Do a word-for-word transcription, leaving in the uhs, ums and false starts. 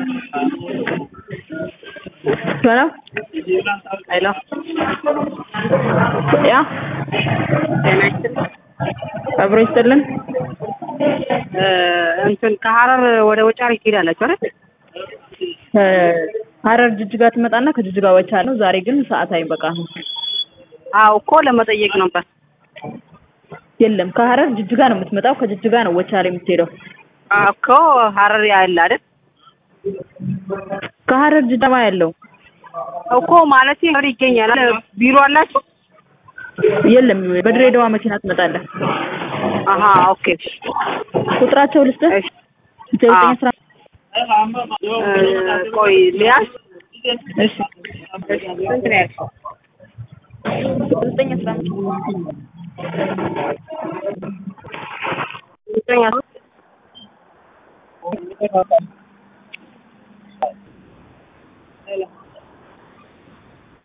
Hello? Hello. Yeah? ጤና ይስጥልኝ። አብሮ ይስጥልን። እንትን ከሐረር ወደ ወጫሪ ትሄዳላችሁ አይደል? ሐረር ጅጅጋ ትመጣና ከጅጅጋ ወቻ ነው። ዛሬ ግን ሰዓት አይበቃም። አዎ እኮ ለመጠየቅ ነበር። የለም ከሐረር ጅጅጋ ነው የምትመጣው። ከጅጅጋ ነው ወቻሪ የምትሄደው። እኮ ሐረር ያለ አይደል? ከሐረር ጅጅጋ ያለው እኮ ማለት ሐረር ይገኛል። ቢሮ አላችሁ? የለም በድሬዳዋ መኪና ትመጣለህ። አሃ ኦኬ። ቁጥራቸው ልስጥህ። ዘጠኝ አስራ ቆይ ሊያዝ እሺ ስንት ነው ያልከው? ዘጠኝ አስራ ዘጠኝ አስራ